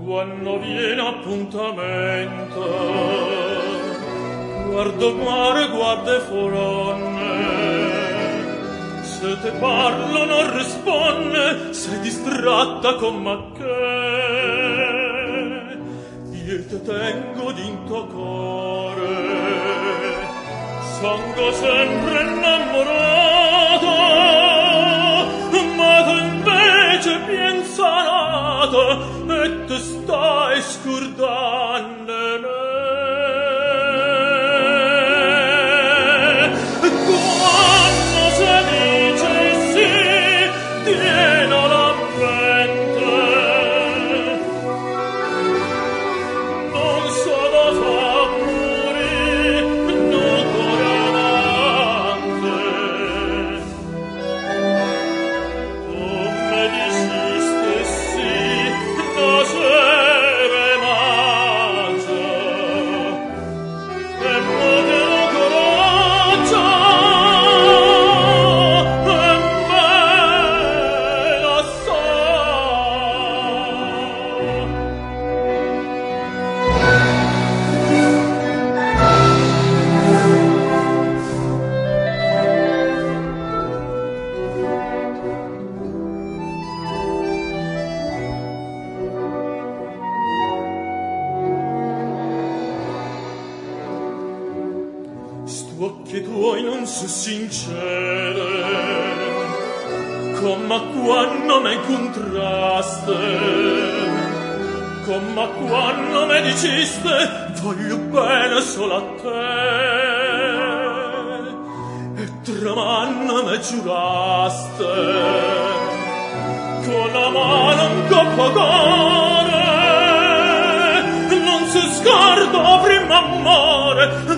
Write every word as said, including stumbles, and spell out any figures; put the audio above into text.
quando viene appuntamento, guardo mare, guarda foronne, se te parlo non risponde, sei distratta con ma che io te tengo d'into core, sango sempre innamorato, ma tu invece pensa nata e te stai scordando me. Quando se dice sì, tieno la mente, non so da far morire, non cuore amante. Tu me diciste sì, nascere maggio, e modero coraggio, e me la sa. Stu occhi tuoi non so sincere, come quando me incontraste, come quando me diciste voglio bene solo a te, e tra mano me giuraste con la mano un coppo cuore, non si scorda prima amore,